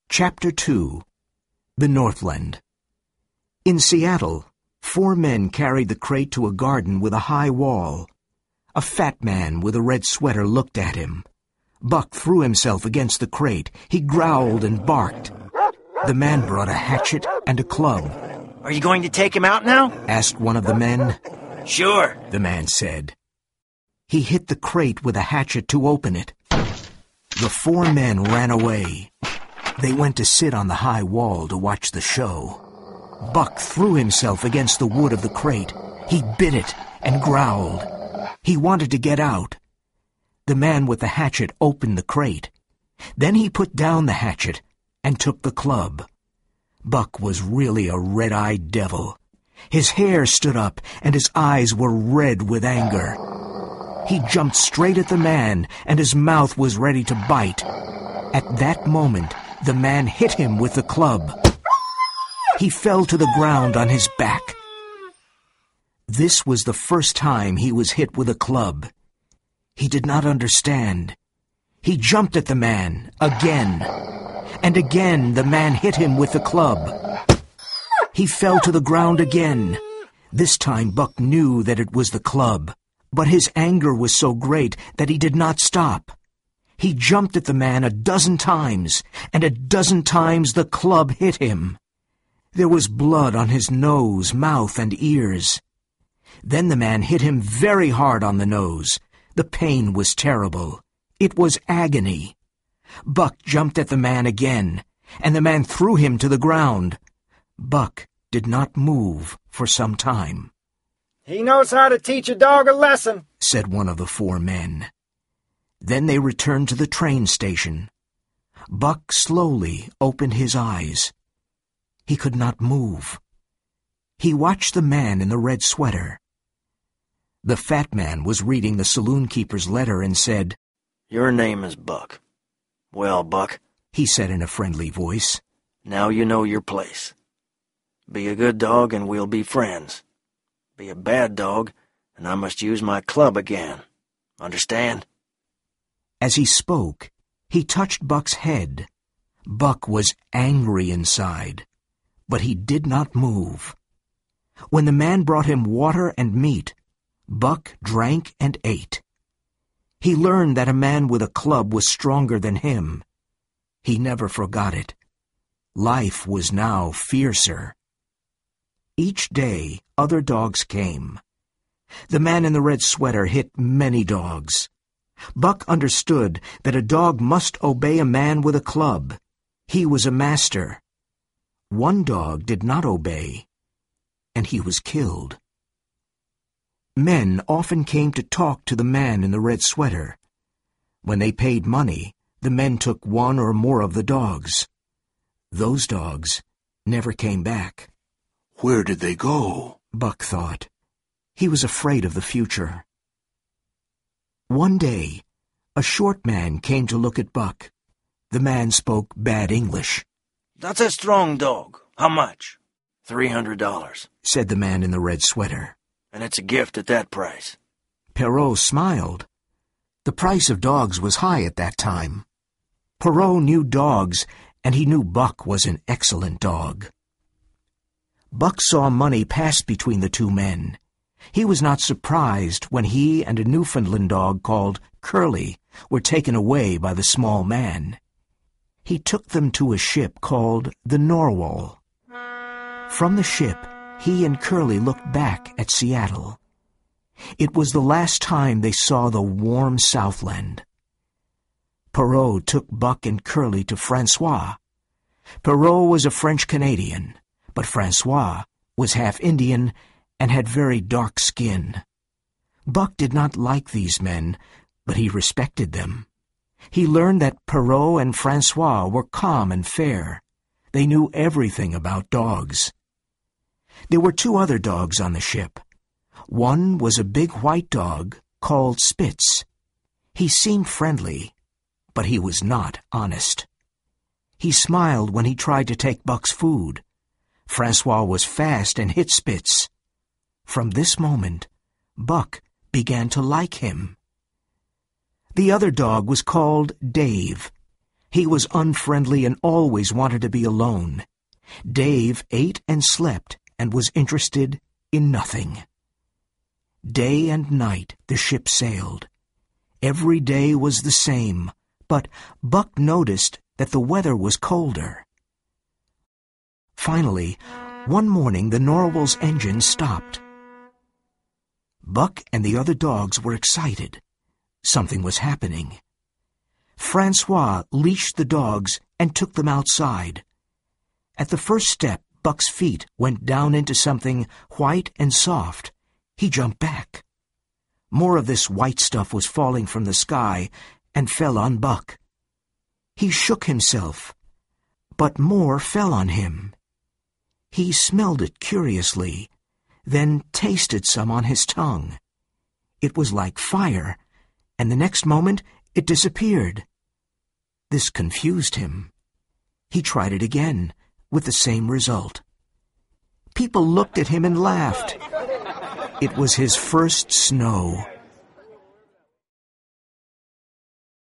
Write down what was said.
Chapter 2. The Northland. In Seattle, 4 men carried the crate to a garden with a high wall. A fat man with a red sweater looked at him. Buck threw himself against the crate. He growled and barked. The man brought a hatchet and a club. "Are you going to take him out now?" asked one of the men. "Sure," the man said. He hit the crate with a hatchet to open it. The 4 men ran away. They went to sit on the high wall to watch the show. Buck threw himself against the wood of the crate. He bit it and growled. He wanted to get out. The man with the hatchet opened the crate. Then he put down the hatchet and took the club. Buck was really a red-eyed devil. His hair stood up and his eyes were red with anger. He jumped straight at the man and his mouth was ready to bite. At that moment, the man hit him with the club. He fell to the ground on his back. This was the first time he was hit with a club. He did not understand. He jumped at the man again. And again the man hit him with the club. He fell to the ground again. This time Buck knew that it was the club, but his anger was so great that he did not stop. He jumped at the man a dozen times, and a dozen times the club hit him. There was blood on his nose, mouth, and ears. Then the man hit him very hard on the nose. The pain was terrible. It was agony. Buck jumped at the man again, and the man threw him to the ground. Buck did not move for some time. "He knows how to teach a dog a lesson," said one of the 4 men. Then they returned to the train station. Buck slowly opened his eyes. He could not move. He watched the man in the red sweater. The fat man was reading the saloon keeper's letter and said, "Your name is Buck. Well, Buck," he said in a friendly voice, "now you know your place. Be a good dog and we'll be friends. Be a bad dog and I must use my club again. Understand?" As he spoke, he touched Buck's head. Buck was angry inside, but he did not move. When the man brought him water and meat, Buck drank and ate. He learned that a man with a club was stronger than him. He never forgot it. Life was now fiercer. Each day, other dogs came. The man in the red sweater hit many dogs. Buck understood that a dog must obey a man with a club. He was a master. One dog did not obey, and he was killed. Men often came to talk to the man in the red sweater. When they paid money, the men took 1 or more of the dogs. Those dogs never came back. "Where did they go?" Buck thought. He was afraid of the future. One day, a short man came to look at Buck. The man spoke bad English. "That's a strong dog. How much?" $300, said the man in the red sweater. "And it's a gift at that price." Perrault smiled. The price of dogs was high at that time. Perrault knew dogs, and he knew Buck was an excellent dog. Buck saw money pass between the 2 men. He was not surprised when he and a Newfoundland dog called Curly were taken away by the small man. He took them to a ship called the Narwhal. From the ship, he and Curly looked back at Seattle. It was the last time they saw the warm Southland. Perrault took Buck and Curly to Francois. Perrault was a French-Canadian, but Francois was half Indian and had very dark skin. Buck did not like these men, but he respected them. He learned that Perrault and Francois were calm and fair. They knew everything about dogs. There were 2 other dogs on the ship. One was a big white dog called Spitz. He seemed friendly, but he was not honest. He smiled when he tried to take Buck's food. Francois was fast and hit Spitz. From this moment, Buck began to like him. The other dog was called Dave. He was unfriendly and always wanted to be alone. Dave ate and slept and was interested in nothing. Day and night the ship sailed. Every day was the same, but Buck noticed that the weather was colder. Finally, one morning the Narwhal's engine stopped. Buck and the other dogs were excited. Something was happening. Francois leashed the dogs and took them outside. At the first step, Buck's feet went down into something white and soft. He jumped back. More of this white stuff was falling from the sky and fell on Buck. He shook himself, but more fell on him. He smelled it curiously, then tasted some on his tongue. It was like fire, and the next moment it disappeared. This confused him. He tried it again, with the same result. People looked at him and laughed. It was his first snow.